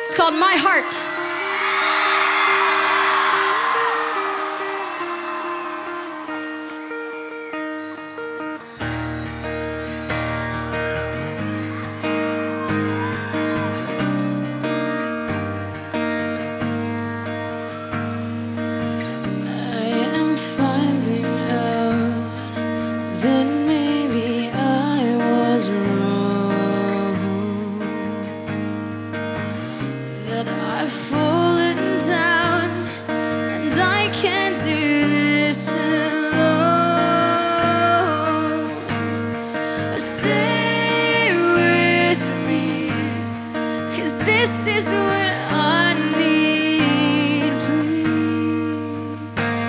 It's called My Heart. I've fallen down and I can't do this alone. Stay with me, 'cause this is what I need, please.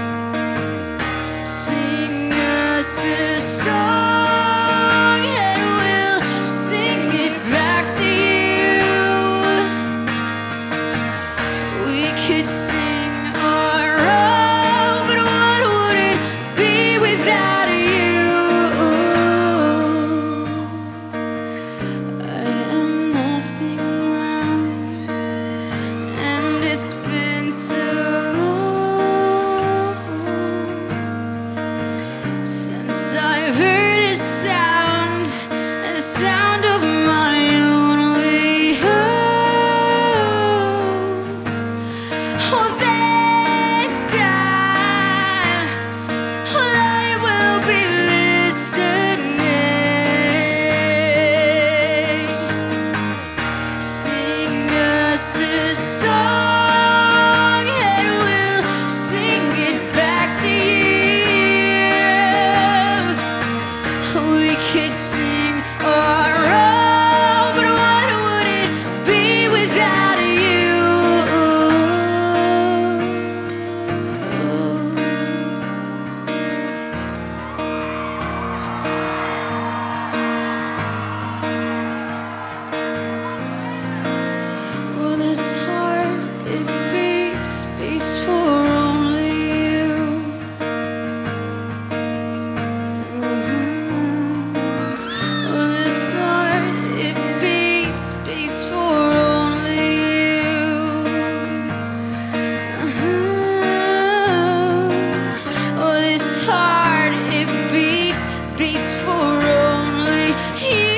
Sing us a song and we'll sing it back to you. We could sing our own, but what would it be without you? I am nothing now, and it's been so long since I've heard a sound, the sound of my only hope. Oh, this time, I will be listening. Sing us a song and we'll sing it back to you. We could sing our own, but what would it be without you? Well, this heart, it beats for only you. Well, this heart, it beats for only you. Oh, this heart, it beats for only you.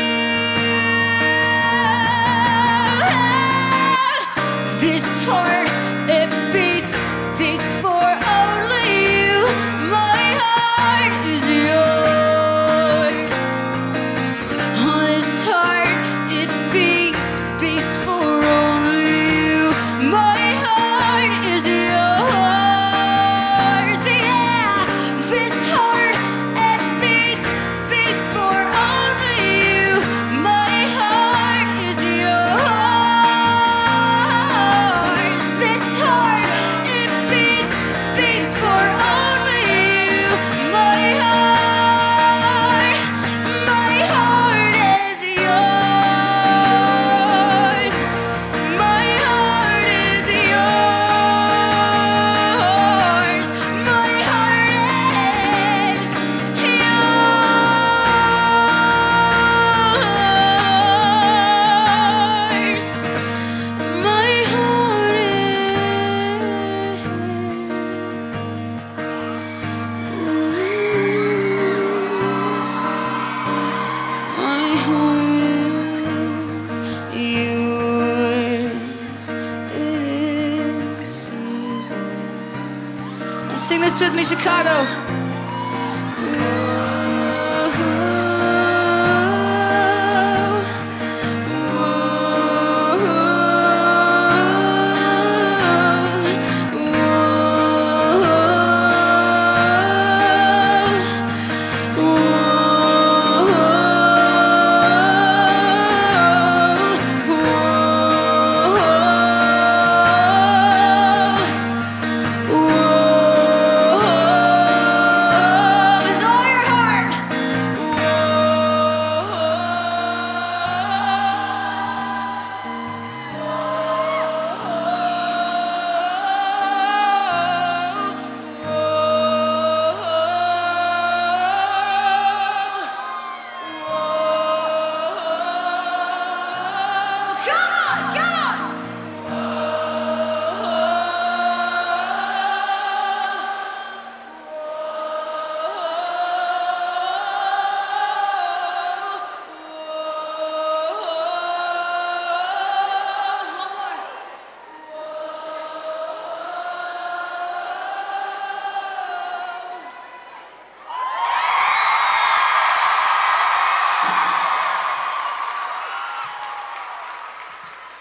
This heart, it beats for only you. My heart is yours. Oh, this heart, it beats for only you. My heart is yours. Yeah, this heart, it beats for only you. My heart is yours. This heart, it beats for only you. My heart is yours. My heart is yours. My heart is yours. My heart is yours. It is Jesus. Now sing this with me, Chicago.